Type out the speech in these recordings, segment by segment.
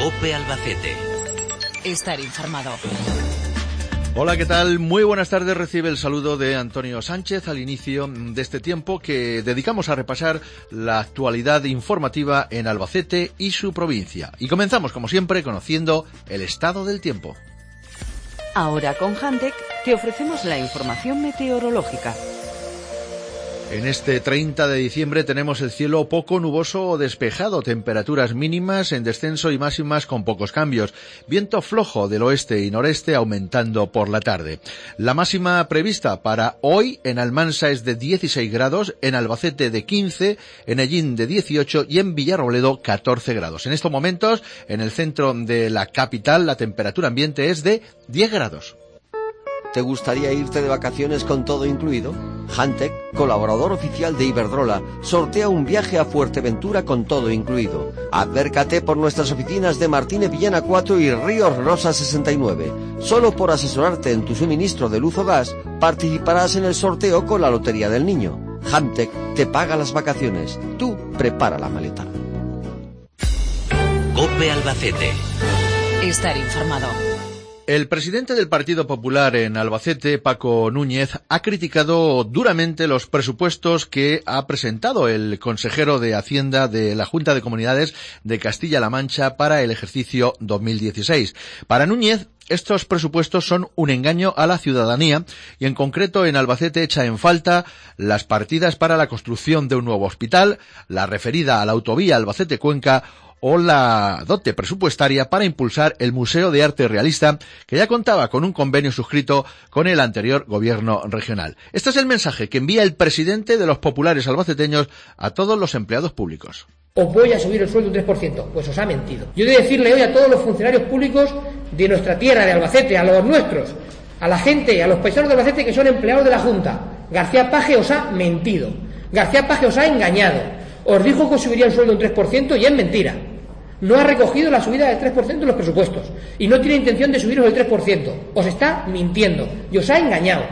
COPE Albacete. Estar informado. Hola, ¿qué tal? Muy buenas tardes. Recibe el saludo de Antonio Sánchez al inicio de este tiempo que dedicamos a repasar la actualidad informativa en Albacete y su provincia. Y comenzamos, como siempre, conociendo el estado del tiempo. Ahora con Handec te ofrecemos la información meteorológica. En este 30 de diciembre tenemos el cielo poco nuboso o despejado, temperaturas mínimas en descenso y máximas con pocos cambios, viento flojo del oeste y noreste aumentando por la tarde. La máxima prevista para hoy en Almansa es de 16 grados, en Albacete de 15, en Ellín de 18 y en Villarrobledo 14 grados. En estos momentos, en el centro de la capital, la temperatura ambiente es de 10 grados. ¿Te gustaría irte de vacaciones con todo incluido? Handec, colaborador oficial de Iberdrola, sortea un viaje a Fuerteventura con todo incluido. Acércate por nuestras oficinas de Martínez Villena 4 y Ríos Rosa 69. Solo por asesorarte en tu suministro de luz o gas, participarás en el sorteo con la Lotería del Niño. Handec te paga las vacaciones. Tú prepara la maleta. COPE Albacete. Estar informado. El presidente del Partido Popular en Albacete, Paco Núñez, ha criticado duramente los presupuestos que ha presentado el consejero de Hacienda de la Junta de Comunidades de Castilla-La Mancha para el ejercicio 2016. Para Núñez, estos presupuestos son un engaño a la ciudadanía y en concreto en Albacete echa en falta las partidas para la construcción de un nuevo hospital, la referida a la autovía Albacete-Cuenca o la dote presupuestaria para impulsar el Museo de Arte Realista, que ya contaba con un convenio suscrito con el anterior gobierno regional. Este es el mensaje que envía el presidente de los populares albaceteños a todos los empleados públicos. Os voy a subir el sueldo un 3%, pues os ha mentido. Yo he de decirle hoy a todos los funcionarios públicos de nuestra tierra, de Albacete, a los nuestros, a la gente, a los paisanos de Albacete que son empleados de la Junta: García Paje os ha mentido. García Paje os ha engañado. Os dijo que os subiría el sueldo un 3% y es mentira. No ha recogido la subida del 3% en los presupuestos y no tiene intención de subiros el 3%. Os está mintiendo y os ha engañado.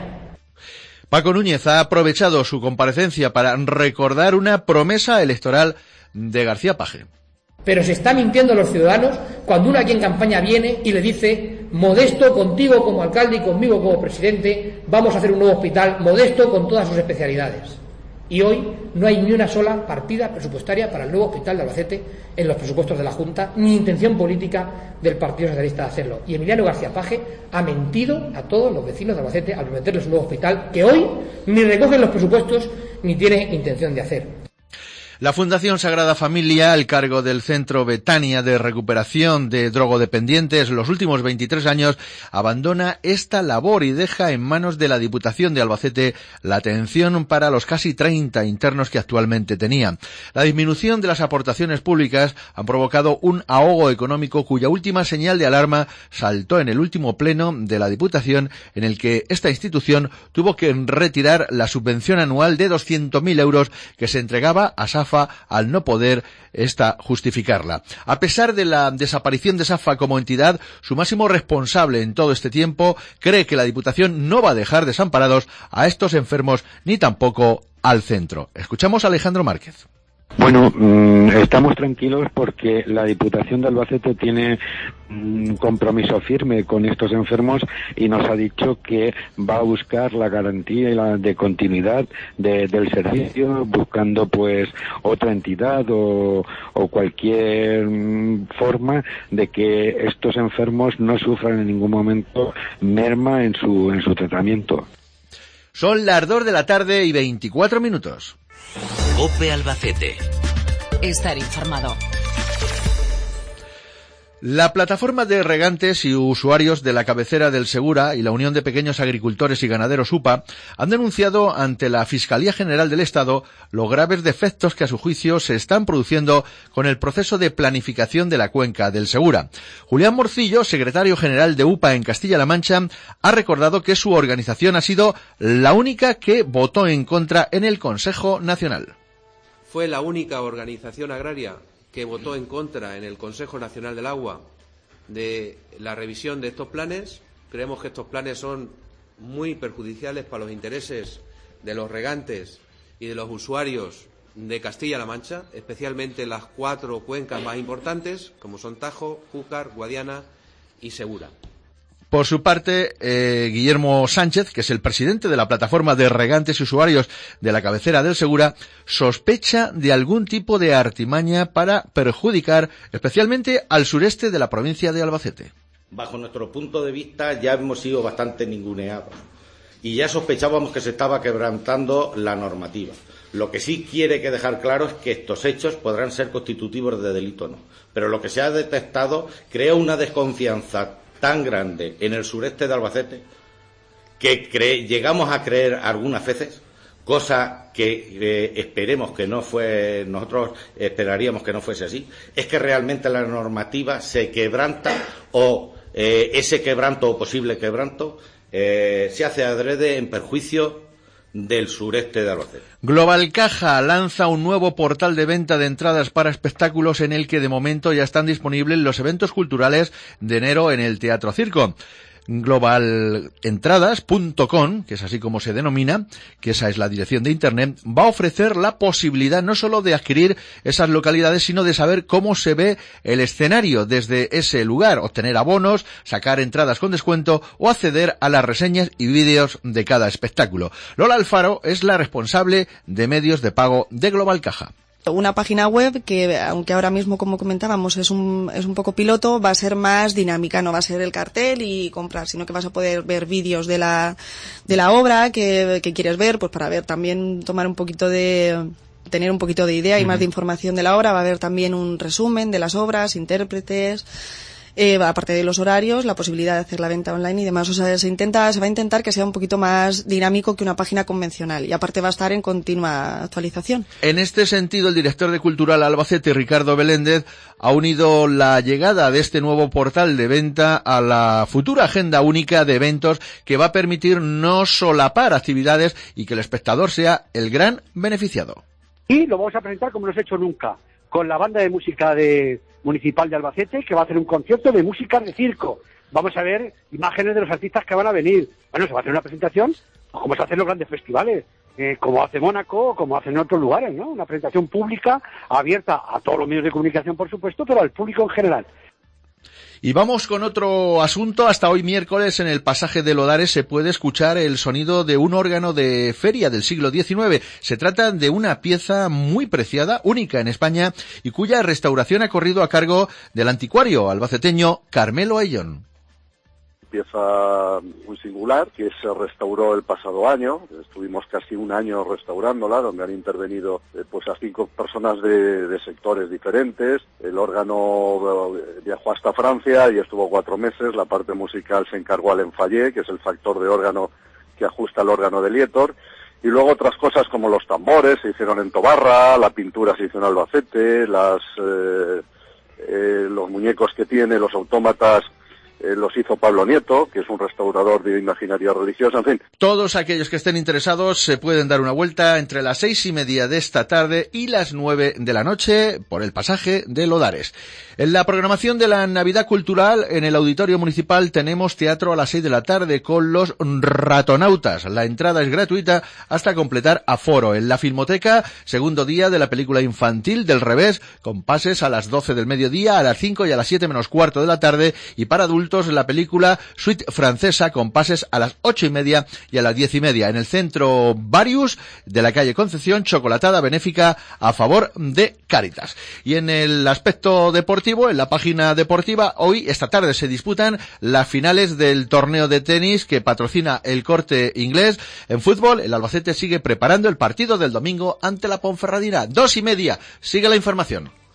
Paco Núñez ha aprovechado su comparecencia para recordar una promesa electoral de García Paje. Pero se está mintiendo a los ciudadanos cuando uno aquí en campaña viene y le dice: Modesto, contigo como alcalde y conmigo como presidente, vamos a hacer un nuevo hospital, Modesto con todas sus especialidades. Y hoy no hay ni una sola partida presupuestaria para el nuevo hospital de Albacete en los presupuestos de la Junta, ni intención política del Partido Socialista de hacerlo. Y Emiliano García Paje ha mentido a todos los vecinos de Albacete al prometerles un nuevo hospital que hoy ni recoge los presupuestos ni tiene intención de hacer. La Fundación Sagrada Familia, al cargo del Centro Betania de Recuperación de Drogodependientes, los últimos 23 años, abandona esta labor y deja en manos de la Diputación de Albacete la atención para los casi 30 internos que actualmente tenía. La disminución de las aportaciones públicas ha provocado un ahogo económico cuya última señal de alarma saltó en el último pleno de la Diputación, en el que esta institución tuvo que retirar la subvención anual de 200.000 euros que se entregaba a SAFA al no poder justificarla. A pesar de la desaparición de SAFA como entidad, su máximo responsable en todo este tiempo cree que la Diputación no va a dejar desamparados a estos enfermos ni tampoco al centro. Escuchamos a Alejandro Márquez. Bueno, estamos tranquilos porque la Diputación de Albacete tiene un compromiso firme con estos enfermos y nos ha dicho que va a buscar la garantía y la de continuidad del servicio, buscando pues otra entidad o cualquier forma de que estos enfermos no sufran en ningún momento merma en su tratamiento. Son las 2 de la tarde y 24 minutos. COPE Albacete. Estar informado. La plataforma de regantes y usuarios de la cabecera del Segura y la Unión de Pequeños Agricultores y Ganaderos UPA han denunciado ante la Fiscalía General del Estado los graves defectos que a su juicio se están produciendo con el proceso de planificación de la cuenca del Segura. Julián Morcillo, secretario general de UPA en Castilla-La Mancha, ha recordado que su organización ha sido la única que votó en contra en el Consejo Nacional. Fue la única organización agraria que votó en contra en el Consejo Nacional del Agua de la revisión de estos planes. Creemos que estos planes son muy perjudiciales para los intereses de los regantes y de los usuarios de Castilla-La Mancha, especialmente las 4 cuencas más importantes, como son Tajo, Júcar, Guadiana y Segura. Por su parte, Guillermo Sánchez, que es el presidente de la plataforma de regantes y usuarios de la cabecera del Segura, sospecha de algún tipo de artimaña para perjudicar especialmente al sureste de la provincia de Albacete. Bajo nuestro punto de vista ya hemos sido bastante ninguneados y ya sospechábamos que se estaba quebrantando la normativa. Lo que sí quiere que dejar claro es que estos hechos podrán ser constitutivos de delito o no, pero lo que se ha detectado crea una desconfianza tan grande en el sureste de Albacete que llegamos a creer algunas veces, cosa que esperemos que no fue, nosotros esperaríamos que no fuese así, es que realmente la normativa se quebranta o ese quebranto o posible quebranto se hace adrede en perjuicio del sureste de Albacete. Global Caja lanza un nuevo portal de venta de entradas para espectáculos en el que de momento ya están disponibles los eventos culturales de enero en el Teatro Circo. Globalentradas.com, que es así como se denomina, que esa es la dirección de internet, va a ofrecer la posibilidad no solo de adquirir esas localidades, sino de saber cómo se ve el escenario desde ese lugar, obtener abonos, sacar entradas con descuento o acceder a las reseñas y vídeos de cada espectáculo. Lola Alfaro es la responsable de medios de pago de Global Caja. Una página web que, aunque ahora mismo, como comentábamos, es un poco piloto, va a ser más dinámica, no va a ser el cartel y comprar, sino que vas a poder ver vídeos de la obra que quieres ver, pues para ver también, tener un poquito de idea y más de información de la obra. Va a haber también un resumen de las obras, intérpretes, aparte de los horarios, la posibilidad de hacer la venta online y demás. O sea, se va a intentar que sea un poquito más dinámico que una página convencional, y aparte va a estar en continua actualización. En este sentido, el director de Cultural Albacete, Ricardo Beléndez, ha unido la llegada de este nuevo portal de venta a la futura agenda única de eventos que va a permitir no solapar actividades y que el espectador sea el gran beneficiado. Y lo vamos a presentar como no se ha hecho nunca, con la banda de música municipal de Albacete, que va a hacer un concierto de música de circo. Vamos a ver imágenes de los artistas que van a venir. Bueno, se va a hacer una presentación, como se hacen los grandes festivales, como hace Mónaco, como hacen en otros lugares, ¿no? Una presentación pública, abierta a todos los medios de comunicación, por supuesto, pero al público en general. Y vamos con otro asunto. Hasta hoy miércoles en el pasaje de Lodares se puede escuchar el sonido de un órgano de feria del siglo XIX. Se trata de una pieza muy preciada, única en España, y cuya restauración ha corrido a cargo del anticuario albaceteño Carmelo Ayllón. Pieza muy singular que se restauró el pasado año. Estuvimos casi un año restaurándola, donde han intervenido pues a 5 personas de sectores diferentes. El órgano viajó hasta Francia y estuvo 4 meses. La parte musical se encargó al Enfallé, que es el factor de órgano que ajusta el órgano de Lietor. Y luego otras cosas como los tambores se hicieron en Tobarra, la pintura se hizo en Albacete, los muñecos que tiene, los autómatas, los hizo Pablo Nieto, que es un restaurador de imaginaria religiosa, en fin. Todos aquellos que estén interesados se pueden dar una vuelta entre las 6:30 de esta tarde y las 9 de la noche por el pasaje de Lodares. En la programación de la Navidad Cultural, en el Auditorio Municipal, tenemos teatro a las 6 de la tarde con los Ratonautas. La entrada es gratuita hasta completar aforo. En la Filmoteca, segundo día de la película infantil del Revés, con pases a las 12 del mediodía, a las 5 y a las 7 menos cuarto de la tarde, y para adultos la película Suite Francesa, con pases a las 8:30 y a las 10:30. En el Centro Varius de la calle Concepción, chocolatada benéfica a favor de Cáritas. Y en el aspecto deportivo, en la página deportiva, esta tarde se disputan las finales del torneo de tenis que patrocina el Corte Inglés. En fútbol, el Albacete sigue preparando el partido del domingo ante la Ponferradina. 2:30. Sigue la información.